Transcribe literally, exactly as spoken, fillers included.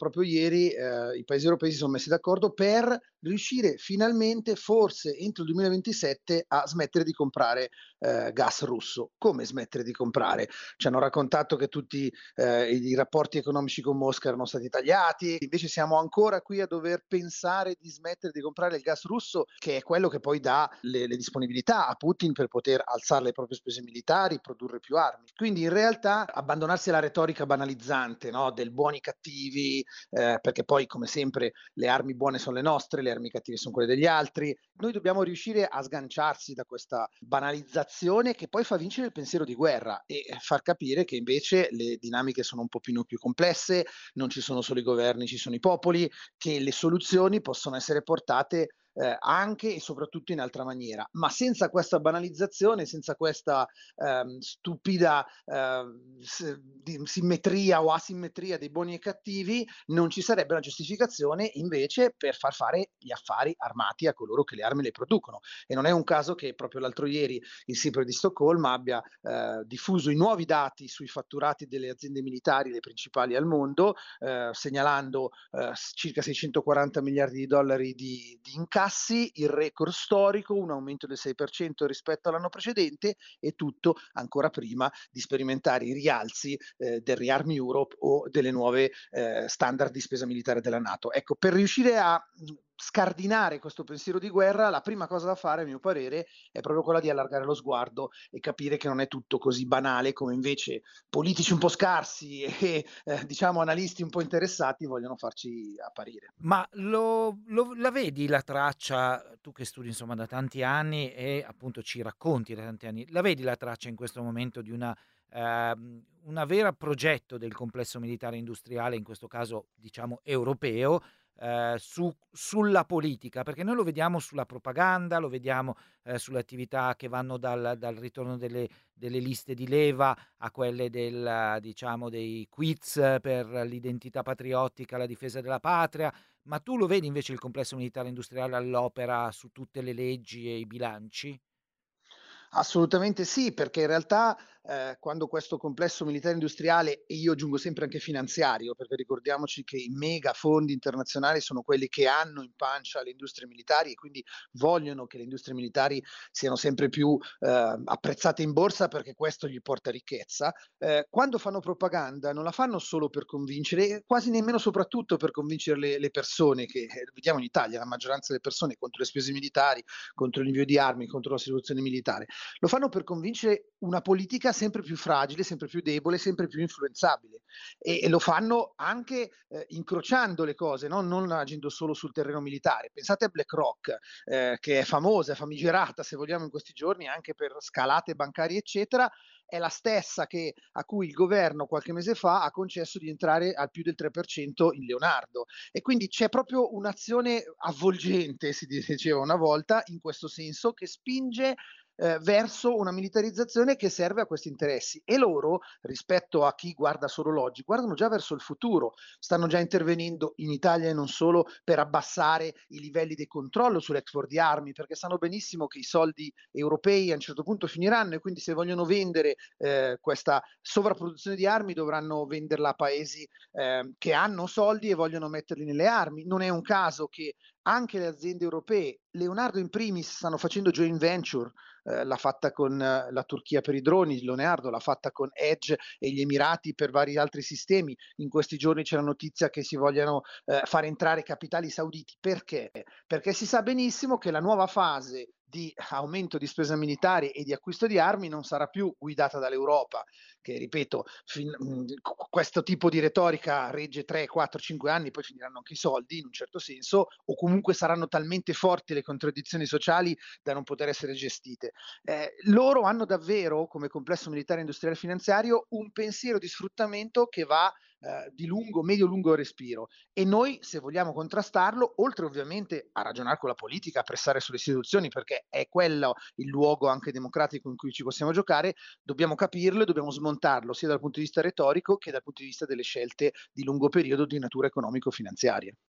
proprio ieri, ehm, i paesi europei si son messi d'accordo per riuscire finalmente, forse entro il duemilaventisette, a smettere di comprare, ehm, gas russo. Come smettere di comprare? Ci hanno raccontato che tutti, ehm, i i rapporti economici con Mosca erano stati tagliati, invece siamo ancora qui a dover pensare di smettere di comprare il gas russo, che è quello che poi dà le le disponibilità a Putin per poter alzare le proprie spese militari, produrre più armi. Quindi in realtà abbandonarsi alla retorica banalizzante, no, del buoni cattivi, ehm, perché poi come sempre le armi buone son le nostre, le armi cattive son quelle degli altri. Noi dobbiamo riuscire a sganciarsi da questa banalizzazione che poi fa vincere il pensiero di guerra e far capire che invece le dinamiche sono un pochino più complesse, non ci sono solo i governi, ci sono i popoli, che le soluzioni possono essere portate, ehm, anche e soprattutto in altra maniera. Ma senza questa banalizzazione, senza questa, ehm, stupida, ehm, s di simmetria o asimmetria dei buoni e cattivi, non ci sarebbe una giustificazione invece per far fare gli affari armati a coloro che le armi le producono. E non è un caso che proprio l'altro ieri il SIPRE di Stoccolma abbia, ehm, diffuso i nuovi dati sui fatturati delle aziende militari, le principali al mondo, ehm, segnalando, ehm, s circa seicentoquaranta miliardi di dollari di di incassi, il record storico, un aumento del sei per cento rispetto all'anno precedente e tutto ancora prima di sperimentare i rialzi, ehm, del ReArm Europe o delle nuove, ehm, standard di spesa militare della NATO. Ecco, per riuscire a, mhmm, scardinare questo pensiero di guerra, la prima cosa da fare, a mio parere, è proprio quella di allargare lo sguardo e capire che non è tutto così banale come invece politici un po' scarsi e, ehm, diciamo analisti un po' interessati vogliono farci apparire. Ma lo lo la vedi la traccia, tu che studi insomma da tanti anni e appunto ci racconti da tanti anni, la vedi la traccia in questo momento di una ehm, una vera progetto del complesso militare industriale, in questo caso diciamo europeo, ehm, su sulla politica? Perché noi lo vediamo sulla propaganda, lo vediamo, ehm, sulle attività che vanno dal dal ritorno delle delle liste di leva a quelle del diciamo dei quiz per l'identità patriottica, la difesa della patria, ma tu lo vedi invece il complesso militare industriale all'opera su tutte le leggi e i bilanci? Assolutamente sì, perché in realtà, ehm, quando questo complesso militare industriale, e io aggiungo sempre anche finanziario, perché ricordiamoci che i mega fondi internazionali sono quelli che hanno in pancia le industrie militari e quindi vogliono che le industrie militari siano sempre più, ehm, apprezzate in borsa perché questo gli porta ricchezza, ehm, quando fanno propaganda non la fanno solo per convincere e quasi nemmeno soprattutto per convincere le le persone che, eh, vediamo in Italia la maggioranza delle persone è contro le spese militari, contro l'invio di armi, contro la situazione militare. Lo fanno per convincere una politica sempre più fragile, sempre più debole, sempre più influenzabile e e lo fanno anche, ehm, incrociando le cose, no, non agendo solo sul terreno militare. Pensate a BlackRock, ehm, che è famosa, famigerata, se vogliamo in questi giorni, anche per scalate bancarie eccetera, è la stessa che a cui il governo qualche mese fa ha concesso di entrare al più del tre per cento in Leonardo. E quindi c'è proprio un'azione avvolgente, si diceva una volta, in questo senso, che spinge ehm, verso una militarizzazione che serve a questi interessi e loro, rispetto a chi guarda solo l'oggi, guardano già verso il futuro. Stanno già intervenendo in Italia e non solo per abbassare i livelli di controllo sull'export di armi, perché sanno benissimo che i soldi europei a un certo punto finiranno e quindi se vogliono vendere, ehm, questa sovrapproduzione di armi dovranno venderla a paesi, ehm, che hanno soldi e vogliono metterli nelle armi. Non è un caso che anche le aziende europee, Leonardo in primis, stanno facendo joint venture, ehm, l'ha fatta con eh, la Turchia per i droni, Leonardo l'ha fatta con Edge e gli Emirati per vari altri sistemi. In questi giorni c'è la notizia che si vogliano, ehm, far entrare capitali sauditi. Perché? Perché si sa benissimo che la nuova fase di aumento di spesa militare e di acquisto di armi non sarà più guidata dall'Europa, che ripeto, fin mhmm, q questo tipo di retorica regge tre, quattro, cinque anni, poi finiranno anche i soldi in un certo senso, o comunque saranno talmente forti le contraddizioni sociali da non poter essere gestite. Ehm, loro hanno davvero, come complesso militare industriale finanziario, un pensiero di sfruttamento che va, ehm, di lungo medio-lungo respiro e noi, se vogliamo contrastarlo, oltre ovviamente a ragionar con la politica, a pressare sulle istituzioni, perché è quello il luogo anche democratico in cui ci possiamo giocare, dobbiamo capirlo e dobbiamo smontarlo, sia dal punto di vista retorico che dal punto di vista delle scelte di lungo periodo di natura economico-finanziaria.